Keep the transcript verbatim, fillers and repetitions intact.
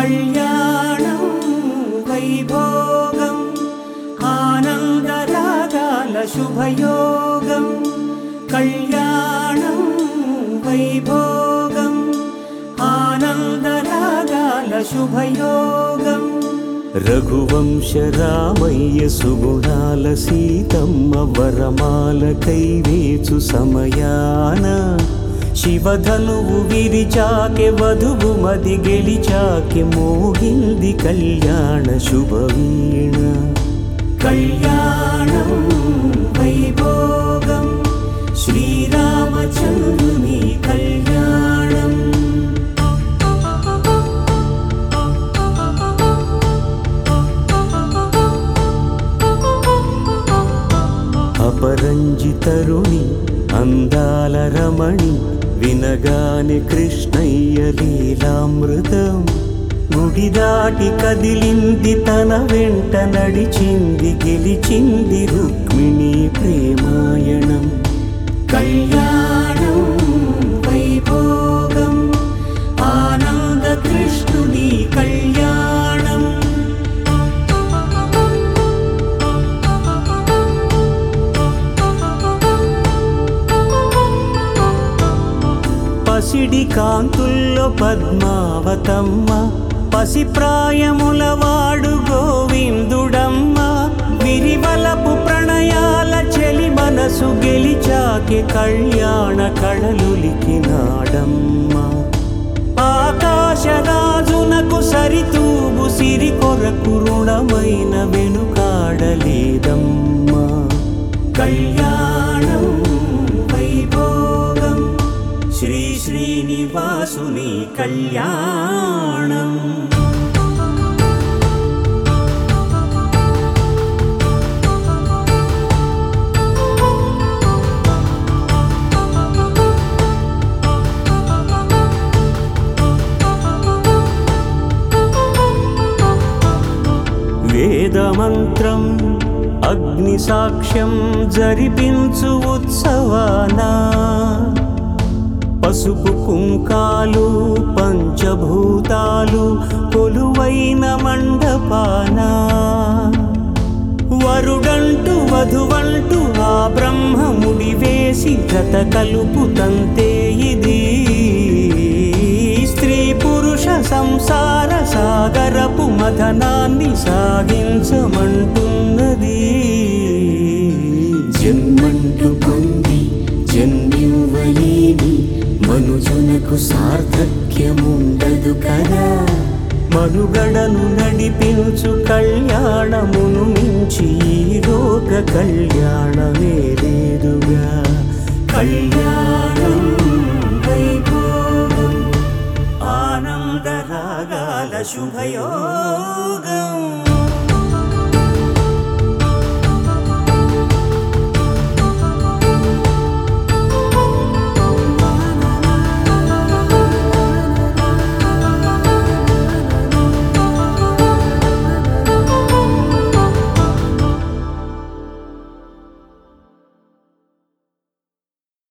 కళ్యాణం వైభోగం ఆనందరాగాల శుభయోగం కళ్యాణం వైభోగం ఆనందరాగాల శుభయోగం రఘువంశ రామయ్య సుగుణాల సీతమ్మ వరమాల కైవేచు సమయాన శివధనువు విరిచాకె వధువు మది గెలిచాకె మోగింది కళ్యాణ శుభవీణ కళ్యాణం వైభోగం శ్రీరామచంద్రుని కళ్యాణం అపరంజి తరుణి అందాల రమణి వినగానే కృష్ణయ్య లీలామృతం గుడి దాటి కదిలింది తన వెంట నడిచింది గెలిచింది రుక్మిణి ప్రేమాయణం కళ్యాణం వైభోగం ఆనంద కృష్ణుని కళ్యాణం పసిడి కాంతుల్లో పద్మావతమ్మ పసిప్రాయముల వాడు గోవిందుడమ్మ విరివలపు ప్రణయాల చెలి మనసు గెలిచాకె కళ్యాణ కళలులికినాడమ్మ ఆకాశరాజునకు సరితూగు సిరి కొరకు రుణమైన వెనుకాడలేదమ్మ కళ్యాణం వైభోగం శ్రీ శ్రీనివాసుని కళ్యాణం వేదమంత్రం అగ్ని సాక్ష్యం జరిపించు ఉత్సవానా పసుపు కుంకాలు పంచభూతాలు కొలువైన మండపాన వరుడంటూ వధువంటూ ఆ బ్రహ్మముడి వేసి జత కలుపుతంతే ఇది స్త్రీ పురుష సంసార సాగరపు మథనాన్ని సాగించమంటున్నది జన్మంటూ పొంది జన్మివ్వలేని మనుజునకు సార్థక్యముండదు కదా మనుగడను నడిపించు కళ్యాణమును మించి ఈ లోక కళ్యాణమే లేదుగా కళ్యాణం వైభోగం ఆనందరాగాల శుభయోగం